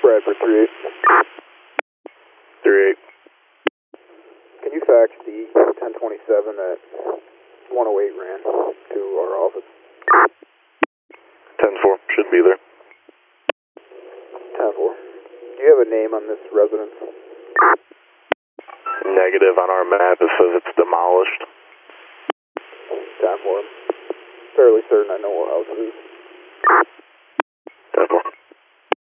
Bradford 38. 38. Can you fax the 1027 that 108 ran to our office? 10-4, should be there. 10-4. Do you have a name on this residence? Negative on our map, it says it's demolished. 10-4. Fairly certain I know what house it is.